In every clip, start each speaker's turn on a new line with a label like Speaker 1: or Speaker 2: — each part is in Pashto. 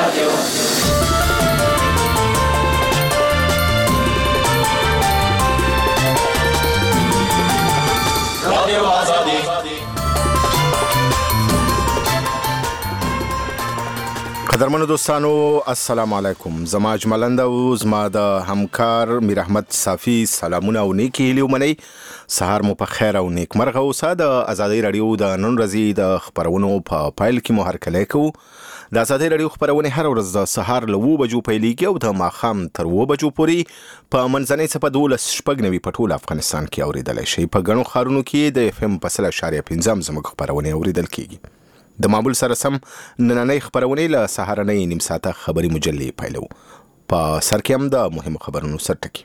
Speaker 1: قدرمنو دوستانو السلام علیکم. زما اجملند او زما د همکار میر احمد صافی سلامونه او نیکی هیلې ومنئ. سهار مو په خیر او نیک مرغه اوسه. د ازادي رادیو د نن ورځې د خبرونو په پایل کې مو هرکلی کوو. د ازادي رادیو خبرونه هر ورځ د سهار له 9 بجو پیلېږي او د ماښام تر 9 بجو پورې په منځنۍ څپه 12 په ټول افغانستان کې اوریدلی شئ. په ګڼو ښارونو کې د FM 100.5 زموږ خبرونه اوریدل کېږي. د معمول سره سم نننۍ خبرونه له سهارنۍ نیم ساعته خبري مجلې پیلو. په سر کې هم د مهمو خبرونو سرټکی.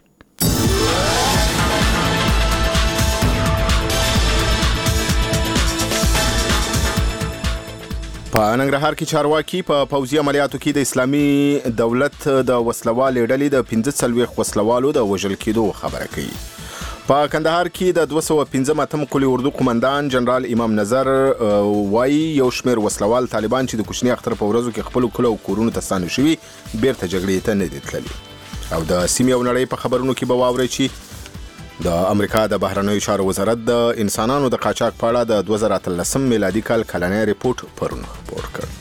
Speaker 1: په ننګرهار کې چارواکي په پوځي عملیاتو کې د اسلامي دولت د وسلوالې ډلې د 45 وسلوالو د وژل کېدو خبره کوي. په کندهار کې د 215 کلي اردو قومندان جنرال امام نظر وایي یو شمېر وسلوال طالبان چې د کوچني اختر په ورځو کې خپل کلو کورونو ته ستانه شوي بیرته جګړې ته نه دي تللي. او د سیمې او نړۍ په خبرونو کې به واورئ چې د امریکا د بهرنیو چارو وزارت د انسانانو د قاچاق په اړه د 2013 میلادي کال کلنی ریپورت پرون خپور کړ.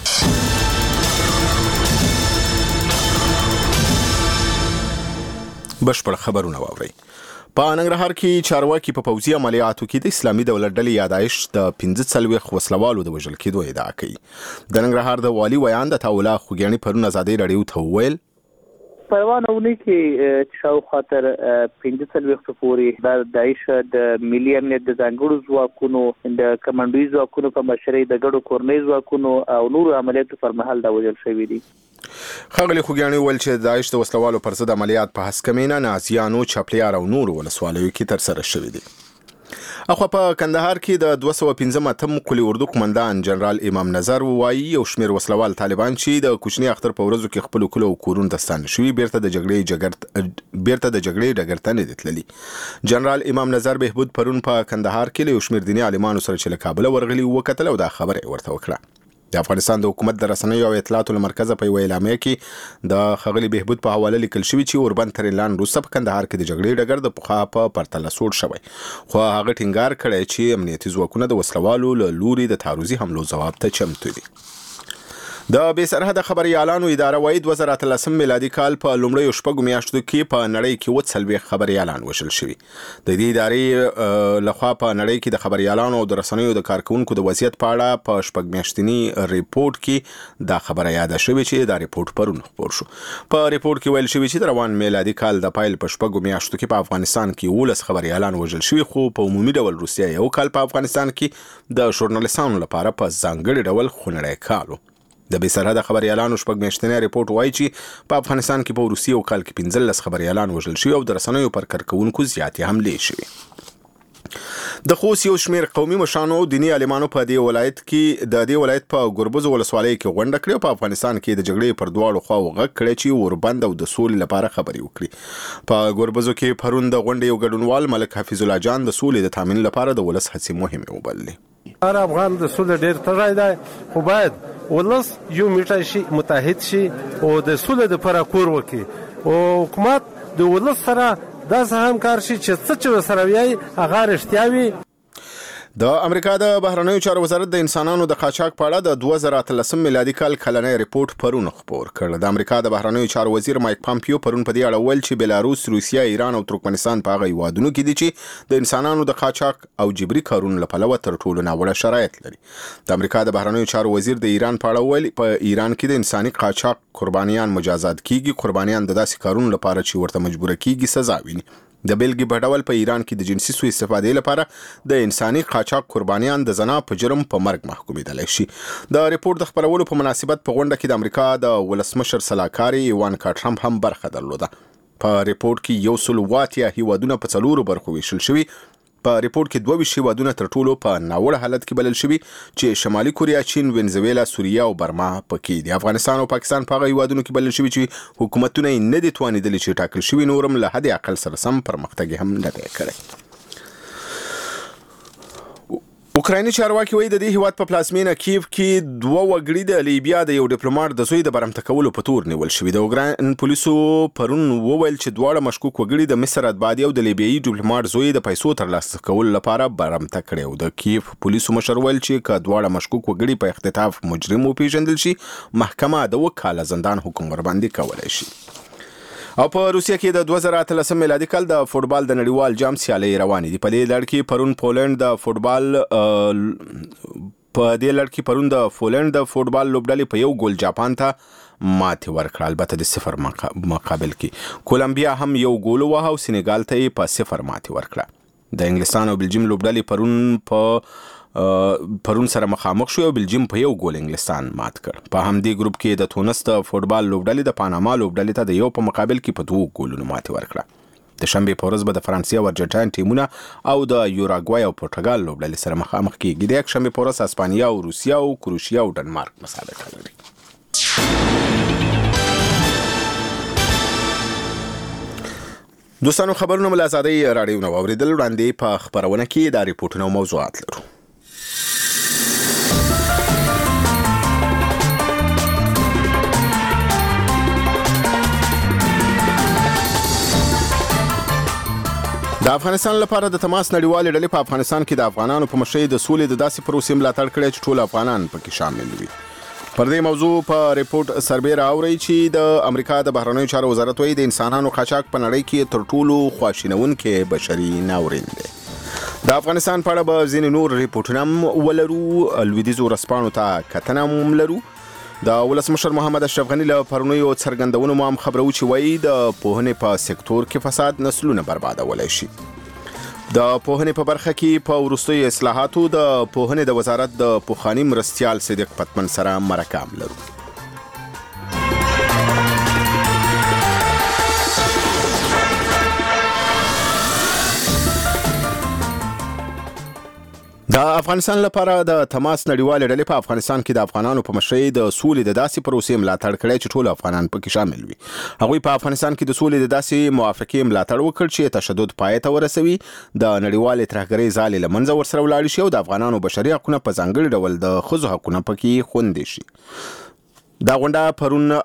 Speaker 1: بشپړ خبرونه واورئ. په ننګرهار کې چارواکي په پوځي عملیاتو کې د اسلامي دولت ډلې یادایش د 45 وسلوالو د وژل کېدو ادعا کوي. د ننګرهار د والي ویان د تاولا خوګیاني پرون ازادي رادیو ته وویل
Speaker 2: پروانونه کې شاو خاطر 45 پورې د داعش د ملي امنیت د ځانګړو ځواکونو د کمانډوي ځواکونو په مشرۍ د ګډو کورنۍ ځواکونو او نورو عملیاتو پر مهال د وژل شوي دي.
Speaker 1: ښاغلي خوګیاني وویل چې داعش د وسلوالو پر ضد عملیات په هسکمینه، نازیانو، چپلیار او نورو ولسوالیو کې ترسره شوي دي. اخوا په کندهار کې د 215 کلي اردو قومندان جنرال امام نظر وایي یو شمېر وسلوال طالبان چې د کوچني اختر په ورځو کې خپل کلو کورونو ته ستانه شوي بیرته د جګړې ډګر ته نه دي تللي. جنرال امام نظر بهبود پرون په کندهار کې له یو شمېر دیني عالمانو سره چې له کابله ورغلي وکتل او دا خبره ورته وکړه. د افغانستان د حکومت د رسنیو او اطلاعاتو له مرکزه په یوه اعلامیه کې د ښاغلي بهبود په حواله لیکل شوي چې اوربند تر اعلان وروسته په کندهار کې د جګړې ډګر د پخوا په پرتله سوړ شوی، خو هغه ټینګار کړی چې امنیتي ځواکونه د وسلوالو له لوري د تعرضي حملو ځواب ته چمتو دي. د بې سرحده خبریالانو اداره وايي 2013 میلادي کال په لومړیو شپږو میاشتو کې په نړۍ کې 40 خبریالان وژل شوي. د دې ادارې لخوا په نړۍ کې د خبریالانو او د رسنیو د کارکونکو د وضعیت په اړه په شپږ میاشتني ریپورت کې دا خبره یاده شوې چې دا ریپورت پرون خپور شو. په ریپورت کې ویل شوي چې د روان میلادي کال د پیل په شپږو میاشتو کې په افغانستان کې 19 خبریالان وژل شوي، خو په عمومي ډول روسیه یو کال په افغانستان کې د ژورنالیستانو لپاره په ځانګړي ډول خونړی کال و. د بې سرحده خبریالانو شپږ میاشتنی ریپورت وایي چې په افغانستان کې په روسیه یو کال کې 15 خبریالان وژل شوي او د رسنیو پر کارکونکو زیاتې حملې شوي. د خوست یو شمېر قومي مشرانو او دیني عالمانو په دې ولایت په ګربز ولسوالۍ کې غونډه کړې او په افغانستان کې د جګړې پر دواړو خواو غږ کړی چې اوربند او د سولې لپاره خبرې وکړي. په ګربزو کې پرون د غونډې یو ګډونوال ملک حفیظ الله جان د سولې د تامین لپاره د ولس هڅې مهمې وبللې.
Speaker 3: هر افغان د سولې ډېر تږی دی، خو باید ولس یو موټی شي، متحد شي او د سولې لپاره کار وکړي او حکومت د ولس سره داسې همکار شي چې څه چې ورسره وایي هغه رښتیا وي.
Speaker 1: د امریکا د بهرنیو چارو وزارت د انسانانو د قاچاق په اړه د 2013 میلادي کال کلنی ریپورت پرون خپور کړ. د امریکا د بهرنیو چارو وزیر مایک پامپیو پرون په دې اړه ویل چې بلاروس، روسیه، ایران او ترکمنستان په هغه هیوادونو کې دي چې د انسانانو د قاچاق او جبري کارونو له پلوه تر ټولو ناوړه شرایط لري. د امریکا د بهرنیو چارو وزیر د ایران په اړه ویل په ایران کې د انساني قاچاق قربانیان مجازات کیږي. قربانیان د داسې کارونو لپاره چې ورته مجبوره کیږي سزا ویني. د بیلګې په ډول په ایران کې د جنسي سوء استفادې لپاره د انساني قاچاق قربانیان د زنا په جرم په مرګ محکومېدلی شي. د ریپورت د خپرولو په مناسبت په غونډه کې د امریکا د ولسمشر سلاکاري ایوانکا ټرمپ هم برخه درلوده. په ریپورت کې 180 هیوادونه په 4 برخو ویشل شوي. په ریپورت کې 22 هیوادونه تر ټولو په ناوړه حالت کې بلل شوي چې شمالي کوریا، چین، وینزویلا، سوریه او برما پکې دي. افغانستان او پاکستان په هغه هیوادونو کې بلل شوي چې حکومتونه یې نه دي توانېدلي چې ټاکل شوي نورم له حد اقل سره سم پرمختګ هم نه دی کړی. اوکرایني چارواکي وایي د دې هیواد په پلازمینه کیف کې 2 وګړي د لیبیا د یو ډیپلوماټ د زوی د برمته کولو په تور نیول شوي. د اوکراین پولیسو پرون وویل چې دواړه مشکوک وګړي د مصر اتباعي او د لیبیایي ډیپلوماټ زوی د پیسو ترلاسه کولو لپاره برمته کړي او د کیف پولیسو مشر ویل چې که دواړه مشکوک وګړي په اختطاف مجرم وپیژندل شي محکمه د 2 کاله زندان حکم ورباندې کولی شي. او په روسیه کې د 2013 میلادي کال د فوټبال د نړیوال جام سیالۍ روانې دي. په دې لړ کې پرون پولند د فوټبال لوبډلې په 1 ګول جاپان ته ماتې ورکړه، البته د 0 مقابل کې. کولمبیا هم 1 ګول ووهه او سینیګال ته یې په 0 ماتې ورکړه. د انګلستان او بلجیم لوبډلې پرون سره مخامخ شو او بلجیم په 1 ګول انګلستان مات کړ. په همدې ګروپ کې د تونس د فوټبال لوبډلې د پاناما لوبډلې ته د 1 په مقابل کې په 2 ګولونو ماتې ورکړه. د شنبه په ورځ به د فرانسې او ارجنټاین ټیمونه او د یوراګوای او پرتګال لوبډلې سره مخامخ کیږي. د یک شنبه په ورځ اسپانیا او روسیا او کروشیا او ډنمارک مسابقه لري. دوستانو خبرونه مل آزادۍ رادیو نو اوریدل وړاندې په خبرونه کې د ریپورتونو موضوعات لرو. د افغانستان لپاره د تماس نړیوالې ډلې په افغانستان کې د افغانانو په مشرۍ د سولې د داسې پروسې ملاتړ کړی چې ټول افغانان پکې شامل وي. پر دې موضوع په ریپورت سربېره اوري چې د امریکا د بهرنیو چارو وزارت وایي د انسانانو قاچاق په نړۍ کې تر ټولو خواشینونکي بشري ناورین دی. د افغانستان په اړه به ځینې نور ریپورټونه هم ولرو. لویدیځو ورځپاڼو ته کتنه هم لرو. د ولسمشر محمد اشرف غني له پرونیو څرګندونو مو هم خبرو چې وایي د پوهنې په سکتور کې فساد نسلونه بربادولی شي. د پوهنې په برخه کې په وروستیو اصلاحاتو د پوهنې د وزارت د پوخاني مرستیال صدیق پتمن سره مرکه هم لرو. د افغانستان لپاره د تماس نړیوالې ډلې په افغانستان کې د افغانانو په مشرۍ د سولې د داسې پروسې ملاتړ کړی چې ټول افغانان پکې شامل وي. هغوی په افغانستان کې د سولې د داسې موافقې ملاتړ وکړ چې تشدد پای ته ورسوي، د نړیوالې ترهګرۍ ځالې له منځه ورسره ولاړ شي او د افغانانو بشري حقونه په ځانګړي ډول د ښځو حقونه پکې خوندي شي. دا غونډه پرون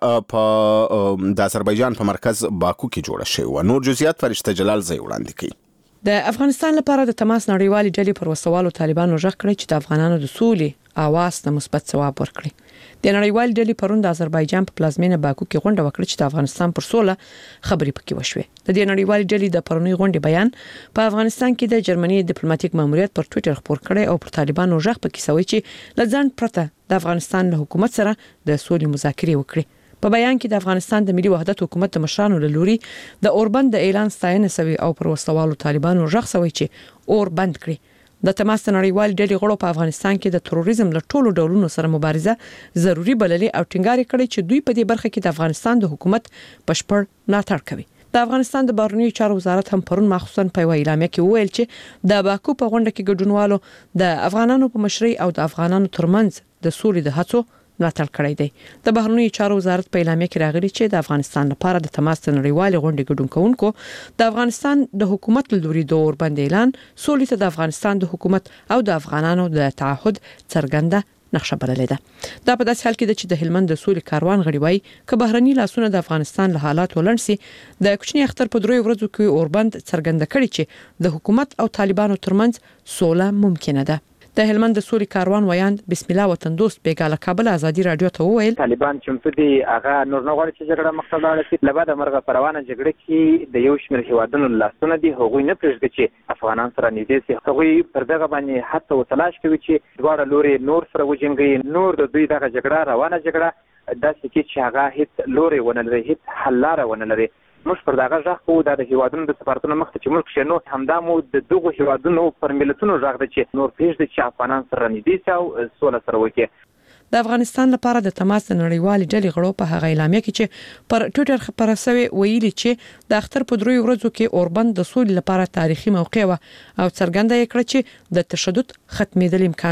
Speaker 1: په د آذربایجان په مرکز باکو کې جوړه شوې وه. نور جزئیات فرشته جلال زی وړاندې کوي.
Speaker 4: د افغانستان لپاره د تماس نړیوالې ډلې پر وسوالو طالبانو ژغ کړی چې د افغانانو د سولې اواز ته مثبت ځواب ورکړي. د نړیوالې ډلې پرون د آذربایجان په پلازمینه باکو کې غونډه وکړه چې د افغانستان پر سوله خبرې پکې وشوې. د دې نړیوالې ډلې د پرونی غونډې بیان په افغانستان کې د جرمني ډیپلوماټیک ماموریت پر ټوئیټر خبر کړی او پر طالبانو ژغ پکې سوي چې لځان پرته د افغانستان له حکومت سره د سولې مذاکرې وکړي. په بیان کې د افغانستان د ملي وحدت حکومت د مشرانو له لوري د اوربند د اعلان ستاینه سوي او پر وسوالو طالبانو ژغ سوي چې اور بند کړي. د تماس نړیوال ډلې غړو په افغانستان کې د تروریزم له ټولو ډولونو سره مبارزه ضروری بللې او ټینګار کړي چې دوی په دې برخه کې د افغانستان د حکومت بشپړ ملاتړ کوي. د افغانستان د بهرنیو چارو وزارت هم پرون مخصوصا په اعلامیه کې وویل چې د باکو په غونډه کې ګډونوالو د افغانانو په مشرۍ او د افغانانو ترمنځ د سولې د هڅو ملاتړ کړی دی. د بهرنیو چارو وزارت په اعلامیه کې راغلي چې د افغانستان لپاره د تماس نړیوال غونډې ګډون کوونکو د افغانستان د حکومت له لوري د اوربند اعلان سولې ته د افغانستان د حکومت او د افغانانو د تعهد څرګنده نقشه بللې ده. دا په داسې حال کې ده چې د هلمند د سولې کاروان غړي وایي چې بهرني لاسونه د افغانستان له حالات ولنسي د کوچني اختر په 3 ورځو کې اوربند څرګنده کړي چې د حکومت او طالبانو ترمنځ سوله ممکنه ده. د هلمند د سولې کاروان ویاند بسم الله وطن دوست بیګاله کابل ازادي رادیو ته وویل
Speaker 5: طالبان چې په دې هغه نور نه غواړي چې جګړه مخته لاړه شي. لبا د مرغه پروانه جګړه کې د یو شمېر هیوادونو لاسونه دي، هغوی نه پرېږدي چې افغانان سره نږدې شي. هغوی پر دغه باندې حتی وتلاش کوي چې دواړه لوري نور سره وجنګي. نور د دوی دغه جګړه روانه جګړه داسې کې چې هغه هیڅ لوري ونه لري، هیڅ حل لاره ونه لري. موږ پر دغه ژغ کوو د هیوادونو د سفارتونو مخ ته چې موږ شنو همدا مو د دغه هیوادونو پر ملتونو ژغ ده چې نور پېژدي چې افغانان سره نږدې شي او سوله سره وکړي.
Speaker 4: د افغانستان لپاره د تماس نړیوال ډلې غړو په هغه اعلامیه کې چې پر ټوئیټر خبره شوی ویلي چې د اختر په 3 ورځو کې اوربند د سولې لپاره تاریخي موقع و او څرګنده کړ چې د تشدد ختمېدل امکان لري.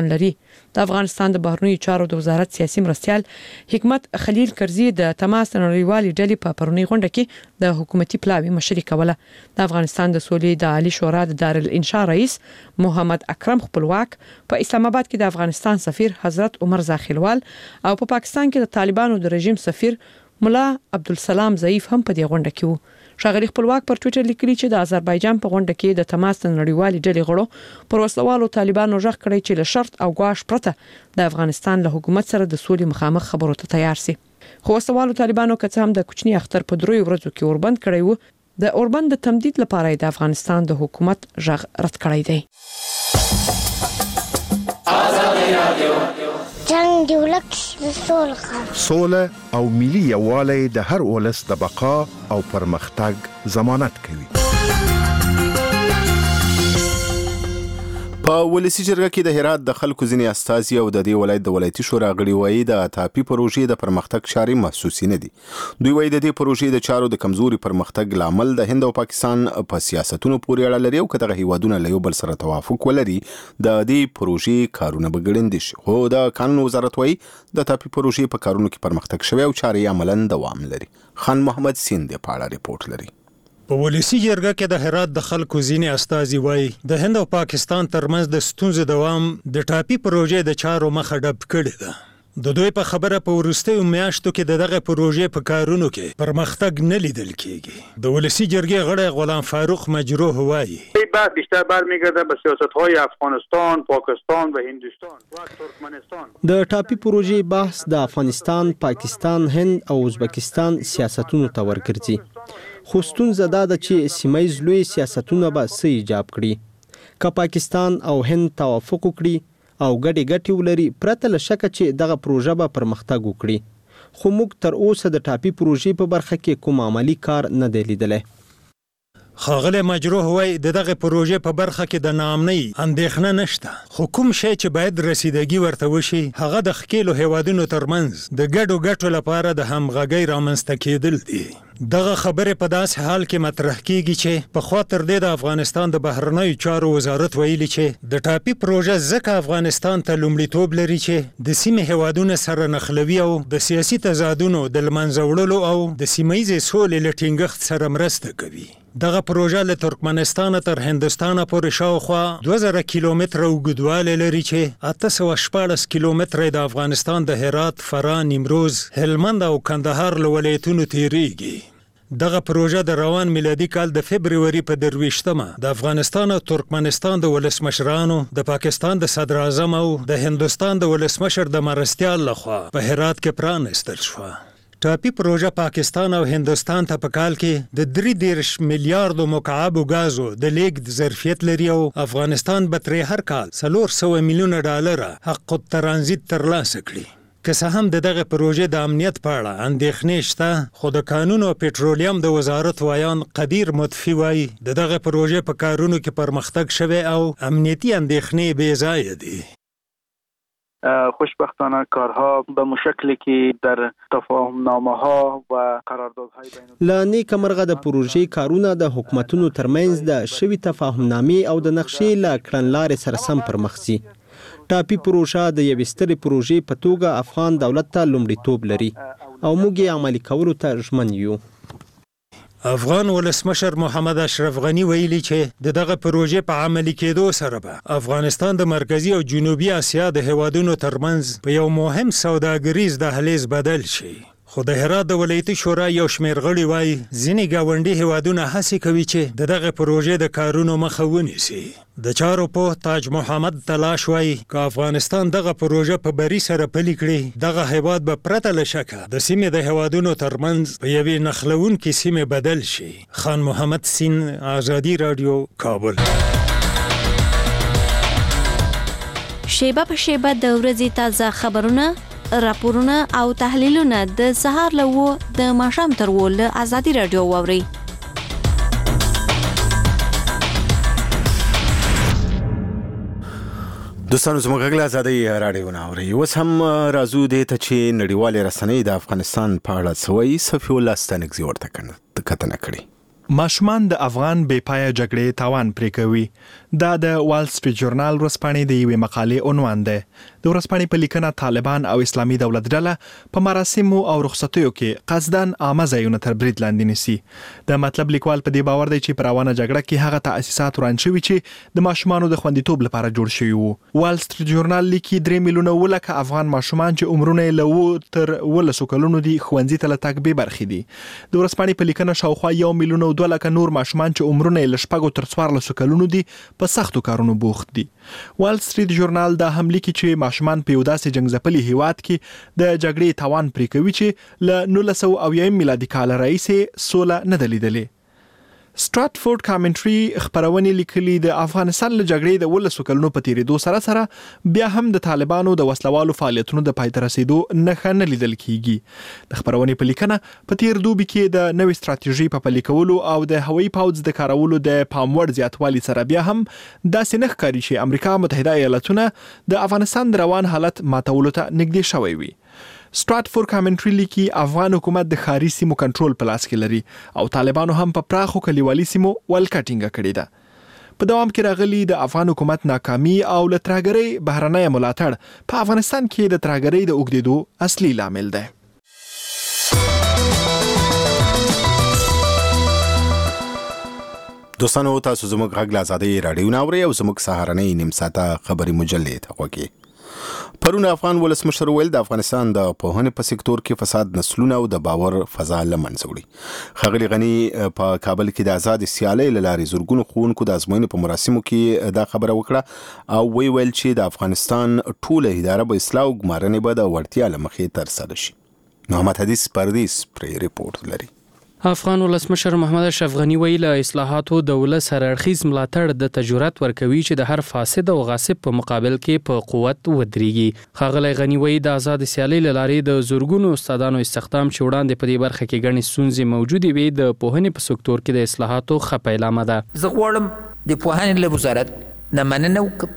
Speaker 4: د افغانستان د بهرنیو چارو د وزارت سیاسي مرستیال حکمت خلیل کرزي د تماس نړیوالې ډلې په پرونی غونډه کې د حکومتي پلاوی مشري کوله. د افغانستان د سولې د عالی شورا د دارالانشاء رئیس محمد اکرم خپلواک په اسلام آباد کې د افغانستان سفیر حضرت عمر زاخیلوال او په پاکستان کې د طالبانو د رژیم سفیر ملا عبدالسلام ضعیف هم په دې غونډه کې وو. ښاغلي خپلواک پر ټوئیټر لیکلي چې د آذربایجان په غونډه کې د تماس نړیوالې ډلې غړو پر وسلوالو طالبانو ژغ کړی چې له شرط او ګواښ پرته د افغانستان له حکومت سره د سولې مخامخ خبرو ته تیار سي. خو وسلوالو طالبانو که څه هم د کوچني اختر په 3 ورځو کې اوربند کړی وو، د اوربند د تمدید لپاره د افغانستان د حکومت ژغ رد کړی دی.
Speaker 6: جنگ دی ولک سوله او ملي یووالی د هر ولس د بقا او پرمختګ ضمانت کوي.
Speaker 1: په ولسی جرګه کې د هرات د خلکو ځینې استازي او د دې ولایت د ولایتي شورا غړي وایي د ټاپي پروژې د پرمختګ چارې محسوسي نه دي. دوی وایي د دې پروژې د چارو د کمزوري پرمختګ لامل د هند او پاکستان په سیاستونو پورې اړه لري او کله هیوادونه له یو بل سره توافق ولري د دې پروژې کارونه بغړندې شي. خو د قانون وزارت وایي د ټاپي پروژې په کارونو کې پرمختګ شوی او چارې عملاً دوام لري. خان محمد سیند په اړه ریپورت لري.
Speaker 7: په ولسی جرګه کې د هرات د خلکو ځینې استازي وایي د هند او پاکستان ترمنځ د ستونزې دوام د ټاپي پروژې د چارو مخه ډب کړی ده. د دوی په خبره په وروستیو میاشتو کې دغه پروژې په کارونو کې پرمختګ نه لیدل کیږي. د ولسی جرګې غړی غلام فاروق مجروح وایي
Speaker 8: بعد بیشتر برمیگرده به سیاست‌های افغانستان، پاکستان و هندوستان و ترکمنستان.
Speaker 9: د ټاپي پروژې بحث د افغانستان، پاکستان، هند او ازبکستان سیاستونو ته ورګرځي. خو ستونزه دا ده چې سیمایي لوی سیاستونه به څه ایجاب کړي. که پاکستان او هند توافق وکړي او ګټې ولري پرته له شکه چې دغه پروژه به پرمختګ وکړي. خو موږ تر اوسه د ټاپي پروژې په برخه کې کوم عملی کار نه دی لیدلی.
Speaker 7: ښاغلی مجروح وایي د دغه پروژې په برخه کې د ناامنۍ اندېښنه نشته، خو کوم شی چې باید رسیدګي ورته وشي هغه د ښکېلو هیوادونو ترمنځ د ګډو ګټو لپاره د همغږۍ رامنځته کېدل دي. دغه خبره په داسې حال کې مطرح کیږي چې په خوا تر دې د افغانستان د بهرنیو چارو وزارت ویلي چې د ټاپي پروژه ځکه افغانستان ته لومړیتوب لري چې د سیمې هیوادونه سره نښلوي او د سیاسي تضادونو د لمنځه وړلو او د سیمهییزې سولې له ټینګښت سره مرسته کوي. دغه پروژه له ترکمنستان تر هندوستان پورې شاوخوا 2000 کیلومتره اوږدوالی لري چې 814 کیلومتره د افغانستان د هرات، فراه، نیمروز، هلمند او کندهار له ولایتونو تیریږي. دغه پروژه د روان میلادي کال د فبروري په 23مه د افغانستان او ترکمنستان د ولسمشرانو، د پاکستان د صدر اعظم او د هندوستان د ولسمشر د مرستیال لخوا په هرات کې پرانستل شوه. ټاپي پروژه پاکستان او هندوستان ته په کال کې د 33 میلیارډو مکعبو غازو د لیږد ظرفیت لري او افغانستان به ترې هر کال 400 میلیونه ډالره حق الترانزیت ترلاسه کړي. که څه هم دغه پروژې د امنیت په اړه اندېښنې شته، خو د کانونو او پټرولیم د وزارت وایان قدیر مطفی وایي دغه پروژې په کارونو کې پرمختګ شوی او امنیتي اندېښنې بې ځایه دي.
Speaker 8: خوشبختانه کارها به مشکلی که در تفاهمنامه‌ها و قراردادهای بین
Speaker 9: له نیکه مرغه د پروژې کارونه د حکومتونو ترمنځ د شوي تفاهمنامې او د نقشې له کړنلارې سره سم پرمخ ځي. ټاپي پروژه د یوې سترې پروژې په توګه افغان دولت ته لومړیتوب لري او موږ یې عملي کولو ته ژمن یو.
Speaker 7: افغان ولسمشر محمد اشرف غنی ویلي چې دغه پروژې په عملي کېدو سره به افغانستان د مرکزی او جنوبي اسیا د هیوادونو ترمنځ په یو مهم سوداګریز دهلیز بدل شي. خو د هرات د ولایتي شورا یو شمېر غړي وایي ځینې ګاونډي هیوادونه هڅې کوي چې دغه پروژې د کارونو مخه ونیسي. د چارو پوه تاج محمد تلاش وایي که افغانستان دغه پروژه په بری سره پلي کړي دغه هیواد به پرته له شکه د سیمې د هیوادونو ترمنځ په یوې نښلونکې سیمې بدل شي. خان محمد سین، آزادي رادیو، کابل.
Speaker 10: شیبه په شیبه د ورځې تازه خبرونه، راپورونه او تحلیلونه د سهار له 9 د ماښام تر 10 له آزادي رادیو واورئ.
Speaker 1: دوستانو زموږ غږ له آزادۍ راډیو نه اورئ. اوس هم راځو دې ته چې نړیوالې رسنۍ د افغانستان په اړه څه وایي. صفي الله ستانکزي ورته کتنه کړې.
Speaker 11: ماشومان د افغان بې پایه جګړې تاوان پرې کوي. دا د وال سټریټ ژورنال ورځپاڼې د یوې مقالې عنوان دی. د ورځپاڼې په لیکنه طالبان او اسلامي دولت ډله په مراسمو او رخصتیو کې قصداً عامه ځایونه تر برید لاندې نیسي. د مطلب لیکوال په دې باور دی چې په روانه جګړه کې هغه تاسیسات وران شوي چې د ماشومانو د خوندیتوب لپاره جوړ شوي وو. وال سټریټ ژورنال لیکي 3 میلیونه ولکه افغان ماشومان چې عمرونه یې له تر 12 کلونو دي ښوونځي ته له تګ بې برخې دي. د ورځپاڼې په لیکنه شاوخوا 1 میلیون او 2 لکه نور ماشومان چې عمرونه یې له 6 تر 14 کلونو دي په سختو کارونو بوخت دي. وال سټریټ ژورنال دا هم لیکي چې ماشومان په یو داسې جنګ ځپلي هیواد کې د جګړې توان پرې کوي چې له 1990 میلادي کال راهیسې سوله نه ده لیدلې. سټراتفورد کامنټري خبرونه لیکلي د افغانستان له جګړې د 12 کلونو په تیریدو سره بیا هم د طالبانو د وسلوالو فعالیتونو د پای ته رسیدو نښه نه لیدل کیږي. د خبرونه په لیکنه په تیر دوبي کې د نوې ستراتیژي په پلي کولو او د هوایي پوځ د کارولو د پاموړ زیاتوالي سره بیا هم داسې نه ښکاري چې امریکا متحده ایالاتونه د افغانستان د روان حالت ماتولو ته نږدې شوی وي. سټراتفورد کامنټري لیکي افغان حکومت د ښاري سیمو کنټرول په لاس کې لري او طالبانو هم په پراخو کلیوالي سیمو ولکه ټینګه کړې ده. په دوام کې راغلي د افغان حکومت ناکامي او له ترهګرۍ بهرنۍ ملاتړ په افغانستان کې د ترهګرۍ د اوږدېدو اصلي لامل دی.
Speaker 1: دوستانو تاسو زموږ غږ له ازادۍ راډیو نه اورئ او زموږ سهارنۍ نیم ساعته خبري مجلې ته غوږی. پرون افغان ولسمشر ویل د افغانستان د پوهنې په سکتور کې فساد نسلونه او د باور فضا له منځه وړي. ښاغلي غني په کابل کې د آزاد سیالۍ له لارې زرګونو ښوونکو د ازموینې په مراسمو کې دا خبره وکړه او ویل چې د افغانستان ټوله اداره به اصلاح او ګمارنې به د وړتیا له مخې ترسره شي. محمد حدیث پردیس پرې ریپورت لري.
Speaker 12: افغان ولسمشر محمد اشرف غنی ویل اصلاحاتو د ولس سرارخیز ملاتړ د تجربت ورکوي چې د هر فاسد او غاصب په مقابل کې په قوت ودرېږي. ښاغلی غنی ویل د آزاد سیالۍ له لارې د زورګونو استادانو استخدام چې وړاندې په دې برخه کې ګڼې ستونزې موجودې وي د پوهنې په سکتور کې د اصلاحاتو ښه پیلامه ده.
Speaker 13: زه غواړم د پوهنې له وزارت نه مننه وکړم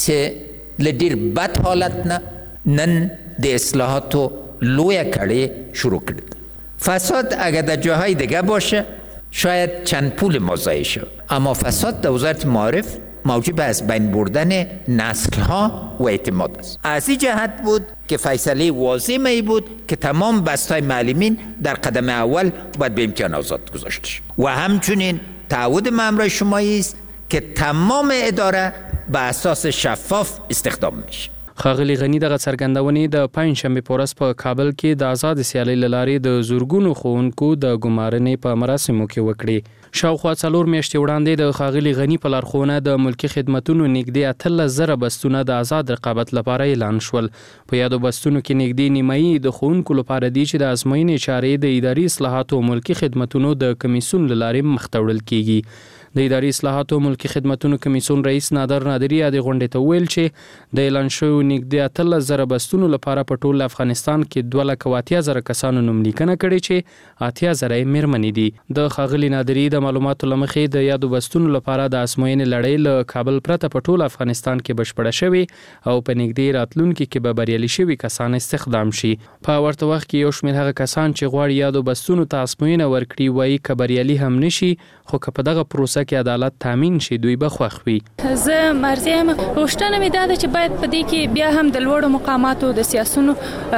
Speaker 13: چې له ډېر بد حالت نه نن د اصلاحاتو لویه کړۍ شروع کړې. فساد اگر در جاهای دیگه باشه شاید چند پول ما ضایع شه، اما فساد در وزارت معارف موجب از بین بردن نسل‌ها و اعتماد است. از این جهت بود که فیصله واضح می بود که تمام بستای معلمین در قدم اول باید به امتحان آزاد گذاشته شد و همچنین تعهد مامورای شمایی است که تمام اداره به اساس شفاف استخدام میشه.
Speaker 12: ښاغلي غني دغه څرګندونې د پنځشنبې په ورځ په کابل کې د آزاد سیالۍ له لارې د زورګونو ښوونکو د ګمارنې په مراسمو کې وکړې. شاوخوا 4 میاشتې وړاندې د ښاغلي غني په لارښوونه د ملکي خدمتونو نږدې 13,000 بستونه د آزاد رقابت لپاره اعلان شول. په یادو بستونو کې نږدې نیمایي د ښوونکو لپاره دي چې د ازموینې چارې د اداري اصلاحاتو او ملکي خدمتونو د کمیسیون له لارې مخ ته وړل کیږي. د اداري اصلاحاتو ملکي خدمتونو کمیسیون رئیس نادر نادری د غونډې ته ویل چې د اعلان شویو نږدې 13,000 بستونو لپاره په ټول افغانستان کې 2,80,000 کسانو نوملیکنه کړې چې 80,000 یې میرمنې دي. د ښاغلي نادری د معلوماتو له مخې د یادو بستونو لپاره د ازموینې لړۍ له کابل پرته په ټول افغانستان کې بشپړه شوې او په نږدې راتلونکي کې به بریالي شوي کسان استخدام شي. په ورته وخت کې یو شمېر هغه کسان چې غواړي یادو بستونو ته ازموینه ورکړي وایي که بریالي هم نشي خو که په دغه پروسه کې عدالت تامین شي دوی به خوښ وي.
Speaker 14: زه مرضیه یم. غوښتنه مې دا ده چې باید په دې کې بیا هم د لوړو مقاماتو د سیاسونو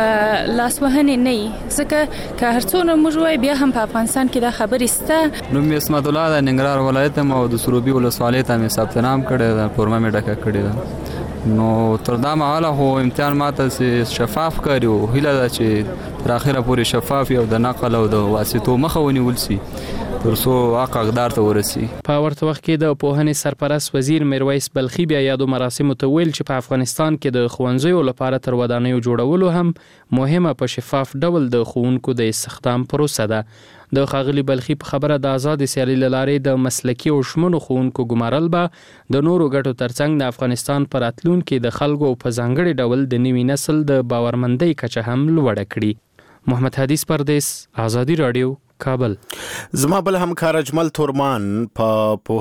Speaker 14: لاسوهنې نه وي، ځکه که هر څونه موږ وایو بیا هم په افغانستان کې دا خبرې شته.
Speaker 15: نوم یې اسمت الله د ننګرهار ولایت یم او د سروبي ولسوالۍ ته مې ثبت نام کړی ده، فورمه مې ډکه کړې ده. نو تر دا مهاله خو امتحان ماته شفاف ښکاري او هیله ده چې تر اخره پورې شفاف او د نقل او د واسطو مخه ونیول شي ترڅو حق حقدار ته ورسي.
Speaker 12: په ورته وخت کې د پوهنې سرپرست وزیر میرویس بلخي بیا یادو مراسمو ته ویل چې په افغانستان کې د ښوونځیو لپاره تر ودانیو جوړولو هم مهمه په شفاف ډول د ښوونکو د استخدام پروسه ده. د ښاغلي بلخي په خبره د آزاد سیالۍ له لارې د مسلکي او شمنو ښوونکو ګمارل به د نورو ګټو ترڅنګ د افغانستان په راتلونکي د خلکو په ځانګړي ډول د نوي نسل د باورمندۍ کچه هم لوړه کړي. محمد حدیث پردیس، آزادی رادیو، کابل.
Speaker 1: زما بل همکار اجمل تورمان په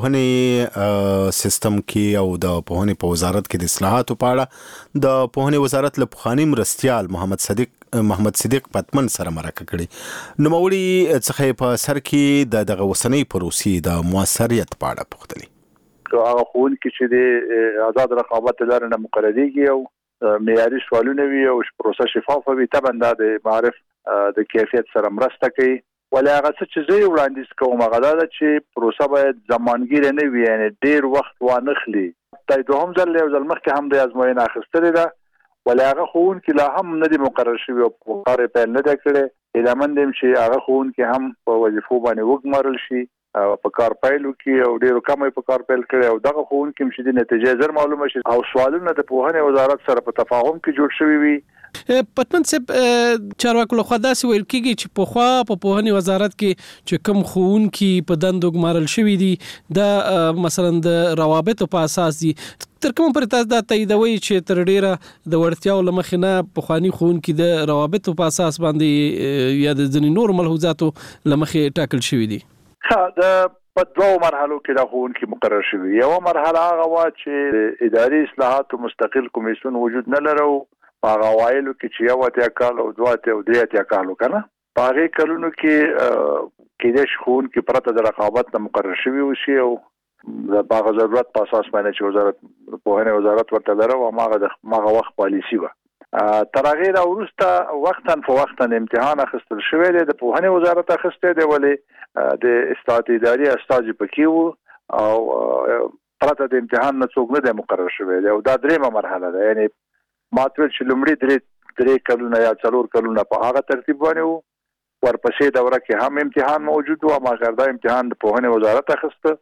Speaker 1: پوهنې سیستم کې او د پوهنې په وزارت کې د اصلاحاتو په اړه د پوهنې وزارت له پخواني مرستیال محمد صدیق پتمن سره مرکه کړې. نوموړي څخه په سر کې دغه اوسنۍ پروسې د موثریت په اړه پوښتلې.
Speaker 16: هغه ښوونکي چې د آزاد رقابت لپاره نه مقرریږي او معیاري سوالونه وي او پروسه شفافه وي، طبعا دا د معرف د کیفیت سره مرسته کوي. ولې هغه څه چې زه وړاندیز کوم هغه دا ده چې پروسه باید زمانګیره نه وي، یعنی ډیر وخت وانخلي. دا دوهم ځل یو ځل مخکې هم د ازموینې اخیستلې ده، ولې هغه ښوونکي لا هم نه دي مقرر شوي او کار یې پیل نه دی کړی. هیله مند یم چې هغه ښوونکي هم په وظیفو باندې وګمارل شي او په کار پیل وکړي او ډیرو کم یې په کار پیل کړي او دغه ښوونکي هم چې د نتیجې زر معلومه شي او سوالونه د پوهنې وزارت سره په تفاهم کې جوړ شوي وي.
Speaker 17: پتمن صاحب چارواکو له خوا داسې ویل کېږي چې پخوا په پوهنې وزارت کې چې کوم ښوونکي په دندو ګمارل شوي دي دا مثلا د روابطو په اساس دي. تر کومه پورې تاسو دا تاییدوئ چې تر ډیره د وړتیاو له مخې نه پخواني ښوونکي د روابطو په اساس باندې یا د ځینې نورو ملحوظاتو له مخې ټاکل شوي دي؟
Speaker 16: په دوه مرحلو کې د ښوونکي مقرر شوي. یوه مرحله هغه وه چې اداري اصلاحاتو مستقل کمیسیون وجود نه لرو، په هغه اوایلو کې چې 1 کال او 2 او 3 کالو کنه په هغې کلونو کې کېدای شي ښوونکي پرته د رقابت نه مقرر شوي وشي او د هغه ضرورت په اساس باندې چې وزارت پوهنې وزارت ورته لره او هماغه وخت پالیسي وه. تر هغې راوروسته وختاً په وختاً امتحان اخیستل شوی دی، د پوهنې وزارت اخیستی دی، ولې د اصلاحات اداري استازي پکې وو او پرته د امتحان نه څوک نه دی مقرر شوی دی. او دا دریمه مرحله ده، یعنی ماته چې لومړي 3 کلونه یا 4 کلونه په هغه ترتیب باندې وو، ورپسې دوره کې هم امتحان موجود و، ماګر دا امتحان د پوهنې وزارت اخیسته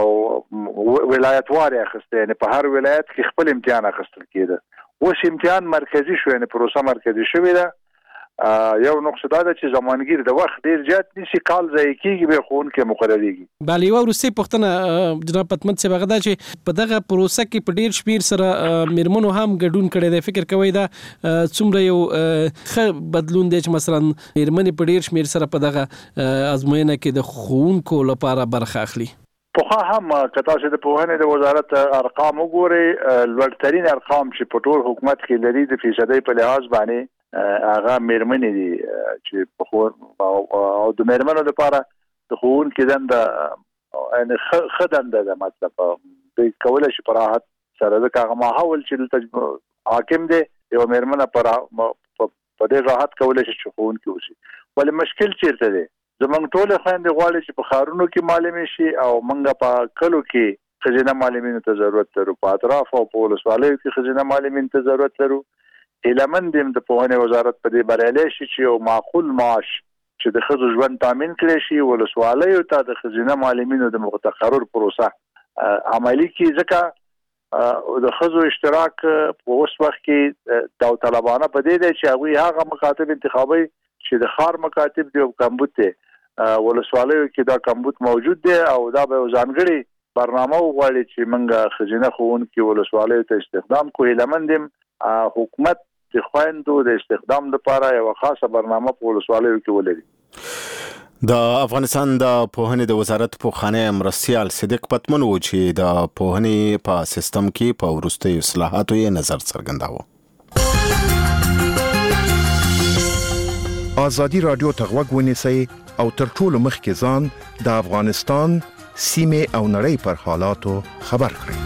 Speaker 16: او ولایت واري اخیسته، یعنی په هر ولایت کې خپل امتحان اخیستل کېده. اوس امتحان مرکزی شو، یعنی پروسه مرکزی شوې ده. یو نقص دا ده چې زمانګیر د وخت ډیر زیات نشي، کال ضایع کیږي به ښوونکي مقرریږي.
Speaker 17: بله یوه وروستۍ پوښتنه جناب پتمن صاحب هغه دا چې په دغه پروسه کې په ډیر شمیر سره میرمنو هم ګډون کړی دی. فکر کوئ دا څومره یو ښه بدلون دی چې مثلا میرمنې په ډیر شمیر سره په دغه ازموینه کې د ښوونکو لپاره برخه اخلي؟
Speaker 16: پخوا هم که تاسو د پوهنې د وزارت ارقام وګورئ، لوړترین ارقام چې په ټول حکومت کې لري د فیصدۍ په لحاظ باندې هغه میرمنې دي چې په او د میرمنو لپاره د ښوونکي دنده یعنې ښه دنده ده. مطلب دوی کولی شي په راحت سره ځکه هغه ماحول چې دلته حاکم دی یوه میرمنه په ډېر راحت کولی شي چې ښوونکي وشي. ولې مشکل چیرته دی؟ زمونږ ټولې خویندې غواړي چې په ښارونو کې معلمې شي او موږ په کلو کې ښځینه معلمینو ته ضرورت لرو، په اطرافو او په ولسوالیو کې ښځینه معلمینو ته ضرورت لرو. هیله مند یم د پوهنې وزارت په دې بریالی شي چې یو معقول معاش چې د ښځو ژوند تامین کړی شي، ولسوالیو ته د ښځینه معلمینو د متقرر پروسه عملي کړي، ځکه د ښځو اشتراک په اوس وخت کې داوطلبانه په دې دی چې هغوی هغه مکاتب انتخابوي چې د ښار مکاتب دي او کمبود دی. ولسوالیو کې دا کمبود موجود دی او دا به یو ځانګړې برنامه وغواړي چې موږ ښځینه ښوونکي ولسوالیو ته استخدام کړو. هیله مند یم حکومت د خویندو د استخدام لپاره یوه خاصه برنامه په ولسوالیو کې ولري.
Speaker 1: د افغانستان د پوهنې د وزارت پوخانی مرستیال صدیق پتمن و چې د پوهنې په سیستم کې په وروستیو اصلاحاتو یې نظر څرګنداوه.
Speaker 6: آزادی رادیو ته غوږ ونیسئ او تر ټولو مخکې ځان د افغانستان سیمې او نړۍ پر حالاتو خبر کړئ.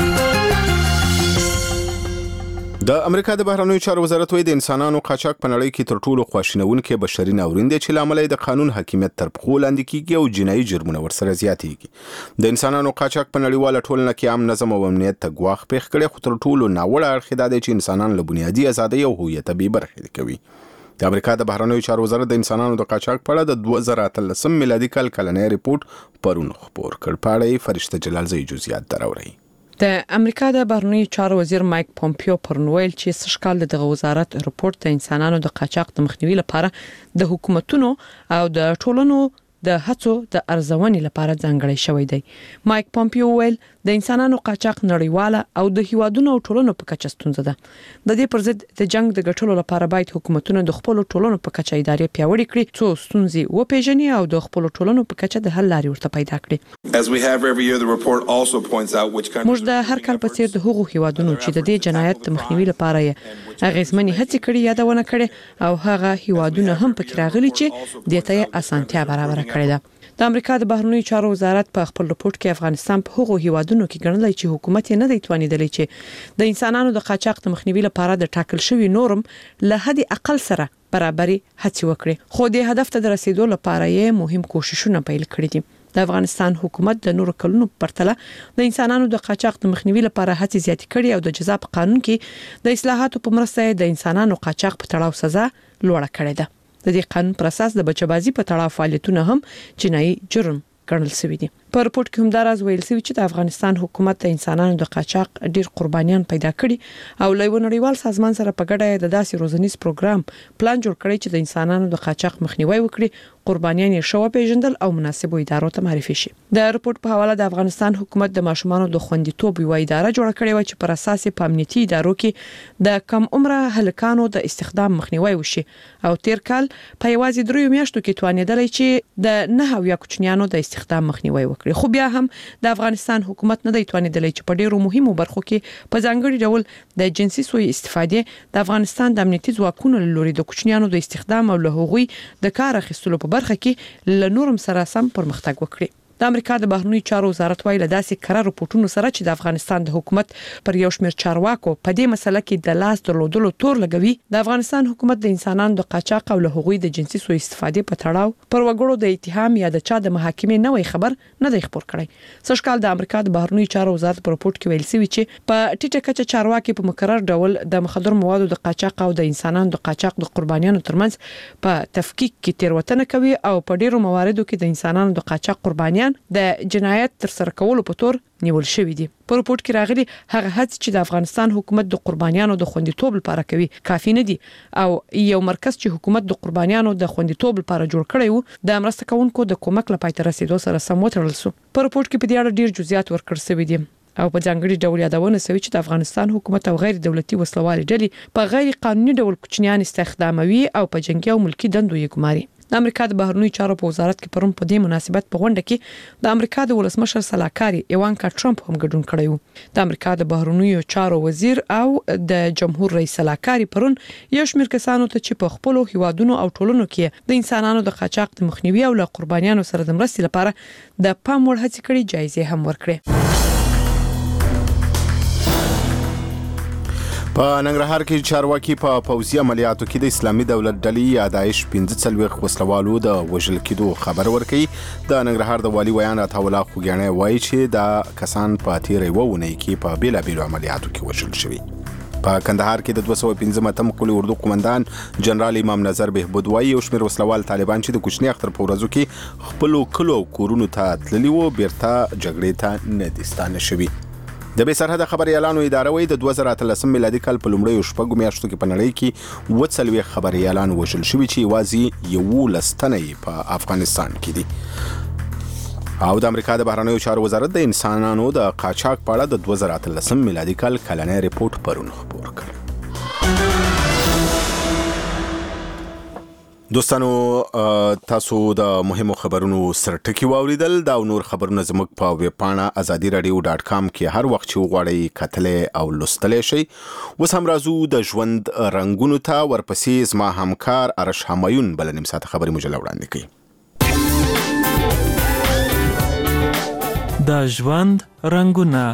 Speaker 1: د امریکا د بهرنیو چارو وزارت وایي د انسانانو قاچاق په نړۍ کې تر ټولو خواشینونکي بشري ناورین دی چې له امله د قانون حاکمیت تر پښو لاندې کیږي او جنایي جرمونه ورسره زیاتېږي. د انسانانو قاچاق په نړیواله ټولنه کې عام نظم او امنیت ته ګواښ پېښ کړی، خو تر ټولو ناوړه اړخ دا دی چې انسانان له بنیادي ازادۍ او هویت بې برخې کوي. د امریکا د بهرنیو چارو وزارت د انسانانو د قاچاق په اړه د 2013 میلادي کال کلنی ریپورت پرون خپور کړ. په اړه یې فرشته جلالزی جزئیات دراوړي.
Speaker 4: د امریکا د بهرنیو چارو وزیر مایک پومپیو پرون ویل چې سږکال دغه وزارت ریپورت د انسانانو د قاچاق د مخنیوي لپاره د حکومتونو او د ټولنو د هڅو د ارزونې لپاره ځانګړی شوی دی. مایک پومپیو ویل د انسانانو قاچاق نړیواله او د هیوادونو او ټولنو په کچه ستونزه ده. د دې پر ضد د جنگ د ګټلو لپاره باید حکومتونه د خپل ټولنو په کچه ادارې پیاوړې کړي، څو ستونزې وپیژني او د خپل ټولنو په کچه د حل لارې ورته پیدا کړي. موږ د هر کال په څیر د هغو هیوادونو چې د دې جنایت د مخنیوي لپاره یې اغیزمنې هڅې کړې یادونه کړې او هغه هیوادونه هم پکې راغلي چې دې ته اسانتیا برابر کړې ده. د امریکا د بهرنیو چارو وزارت په خپل رپورت کې افغانستان په هغو هیوادونو کې ګڼلی چې حکومت یې نه دی توانیدلی چې د انسانانو د قاچاق د مخنیوي لپاره د ټاکل شوی نورم له حد اقل سره برابري هڅې وکړي، خو د هدف ته د رسیدو لپاره یې مهم کوششونه پیل کړي دي. د افغانستان حکومت د نورو کلونو په پرتله د انسانانو د قاچاق د مخنیوي لپاره هڅې زیاتې کړي او د جزا په قانون کې د اصلاحاتو په مرسته د انسانانو قاچاق په تړاو سزا لوړه کړې ده. د دې قانون پر اساس د بچبازي په تړاو فعالیتونه هم جنایي جرم ګڼل شوی دي. په رپورت کې هم دا راز ویل شوی چې د افغانستان حکومت د انسانانو د قاچاق ډیر قربانیان پیدا کړي او له نړیوال سازمان سره په ګډه د داسې روزنیز پروګرام پلان جوړ کړی چې د انسانانو د قاچاق مخنیوي وکړي، قربانیان یې شو پیژندل او مناسبو ادارو ته معرفي شي. د رپورت په حواله د افغانستان حکومت د ماشومانو د خوندیتوب یو اداره جوړه کړې و چې پر اساس په امنیتي ادارو کې د کم عمره هلکانو د استخدام مخنیوي وشي او تیر کال په یوازې 3 میاشتو کې توانیدلی چې د 9 کوچنیانو د استخدام مخنیوي وکړي. خو بیا هم د افغانستان حکومت نه دی توانیدلی چې په ډیرو مهمو برخو کې په ځانګړي ډول د جنسي سوء استفادې د افغانستان د امنیتي ځواکونو لوري د کوچنیانو د استخدام او له هغوی د کار اخیستلو په برخه کې له نورم سره سم پرمختګ وکړي. د امریکا د بهرنیو چارو وزارت وایي له داسې قرار رپورټونو سره چې د افغانستان د حکومت پر یو شمېر چارواکو په دې مسله کې د لاس درلودلو تور لګوي، د افغانستان حکومت د انسانانو د قاچاق او له هغوی د جنسي سوء استفادې په تړاو پر وګړو د اتهام یا د چا د محاکمې نوې خبر نه دی خبر کړی. سږکال د امریکا د بهرنیو چارو وزارت په رپورت کې ویل شوی چې په ټیټه کچه چارواکي په مکرر ډول د مخدر موادو د قاچاق او د انسانانو د قاچاق د قربانیانو ترمنځ په تفکیک کې تیروتنه کوي او په ډیرو مواردو کې د انسانانو د قاچاق قربانیان د جنایت تر سره کولو په تور نیول شوی دي. په رپورت کې راغلي هغه هڅې چې د افغانستان حکومت د قربانیانو د خوندیتوب لپاره کوي کافي نه دي او یو مرکز چې حکومت د قربانیانو د خوندیتوب لپاره جوړ کړی و د مرسته کوونکو د کومک لپاره تر رسیدو سره سم وتړل شو. په رپورت کې په دې اړه ډیر جزئیات ورکړل شوی دي او په ځانګړي ډول یادونه شوی چې د افغانستان حکومت او غیر دولتي وسلوالې ډلې په غیر قانوني ډول کوچنیان استخداموي او په جنگي او ملکی دندو یې ګماري. د امریکا د بهرنیو چارو په وزارت کې پرون په دې مناسبت په غونډه کې د امریکا د ولسمشر سلاکاري ایوانکا ټرمپ هم ګډون کړی و. د امریکا د بهرنیو چارو وزیر او د جمهور رئیس سلاکاري پرون یو شمېر کسانو ته چې په خپل هیوادونو او ټولنو کې د انسانانو د قاچاق د مخنیوي او له قربانیانو سره د مرستې لپاره د پام وړ هڅې کړې جایزې هم ورکړې.
Speaker 1: په ننګرهار کې چارواکي په پوځي عملیاتو کې د اسلامي دولت ډلې یا داعش 15 وسلوالو د وژل کېدو خبر ورکړي. د ننګرهار د والي ویان عطاءالله خوګیاڼی وایي چې دا کسان په تیرې وونې کې په بیلابیلو عملیاتو کې وژل شوي. په کندهار کې د 215 قولي اردو قومندان جنرال امام نظر بهبود وایي یو شمېر وسلوال طالبان چې د کوچني اختر په ورځو کې خپل کلو کورونو ته تللي وو بیرته جګړې ته نه دي ستانه شوي. د بې سرحده خبري اعلانو اداره وایي د 2013 میلادي کال په لومړیو شپږو میاشتو کې په نړۍ کې 40 خبري اعلان وژل شوي چې یوازې 11 تنه په افغانستان کې دي. او د امریکا د بهرنیو چارو وزارت د انسانانو د قاچاق په اړه د 2013 میلادي کال کلنی ریپورت پرون خپور کړ. دوستانو تاسو د مهمو خبرونو سرټکی واوریدل. دا نور خبرونه زموږ په ویب پاڼه azadiradio.com کې هر وخت چې غواړئ کتلې او لوستلې شئ. اوس هم راځو د ژوند رنگونو ته، ورپسې زما همکار ارش همایون بل نیم ساعت خبري مجله وړاندې کوي.
Speaker 18: د ژوند رنگونه.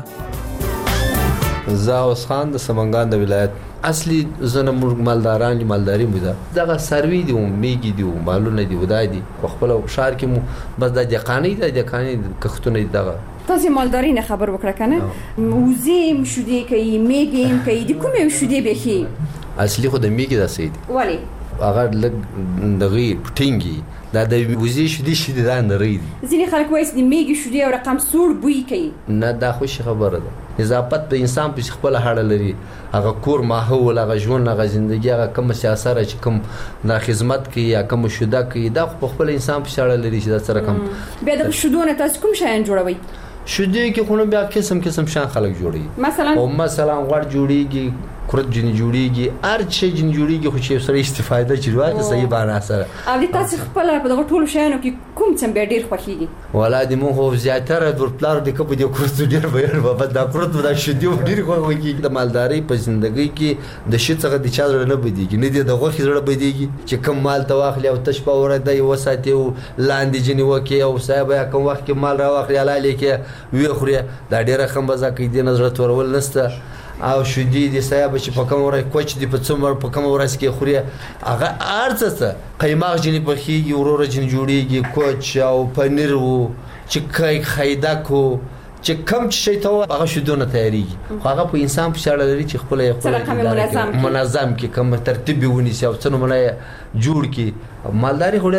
Speaker 19: زاوس خان د سمنګان د ولایت اصلي زنه مرغ مالداران مالداري مو ده. دغه سروي دي میګي دي مالونه دي ودای دي خپل شهر کې مو بس د دقانی کختونه دغه.
Speaker 20: تاسو مالداري نه خبر وکړه کنه وزیم شودي کوي میګیم کوي د کومه شودي به شي
Speaker 19: اصلي خو د میګي د سید
Speaker 20: ولی
Speaker 19: هغه لګ دغه پټینګي دا د وزي شودي دا نه ریدي.
Speaker 20: ځینې خلک وایي د میګي شودي او رقم سور بوی کوي.
Speaker 19: نه دا خوش خبره ده. نظافت په انسان په خپل هړه لري. هغه کور ماحول هغه ژوند هغه ژوندۍ هغه کوم سیاست چې کوم نه خدمت کوي یا کوم شوده کوي دا په خپل انسان په هړه لري چې دا سره کوم
Speaker 20: بیا د شودونه تاسو کوم شایان جوړوي؟
Speaker 19: شودي کې خو بیا قسم شان خلک جوړي.
Speaker 20: مثلا
Speaker 19: غوړ جوړيږي کورت جن جوړیږي هر څه جن جوړیږي خو چې سره استفاده چي واکه صحیح باندې سره.
Speaker 20: او د تاسو خپل په دغه ټولو شیانو کې کوم څه به ډیر خوښیږي؟
Speaker 19: ولادي مو خو زیاتره ورپلار د کپ د کورت ډیر به بابا دا کورت دا شدي ډیر خوښیږي. د مالداري په ژوندۍ کې د شي څخه د چا زړه نه بدیږي نه د غوښې زړه بدیږي چې کم مال ته واخلي او تش په وره دی وساتي لاندې جنې وکي او صاحب یا کوم وخت کې مال را واخلي حلال کې وی خوري دا ډیره خمبزه کوي د نظر تورول نسته او شدي دي صاحب چې په کوم وره کوچ دی په څومره په کوم وره کې خوري هغه ارڅه قیماق جنې په خيږي ورور جنې جوړيږي کوچ او پنیر وو چې کای خیدکو چې کم شي ته هغه شودونه تیاریږي خو هغه په انسان په شاړه لري چې خپل منظم کې کوم ترتیب ونیسي او څنګه مونږه جوړ کی مالداري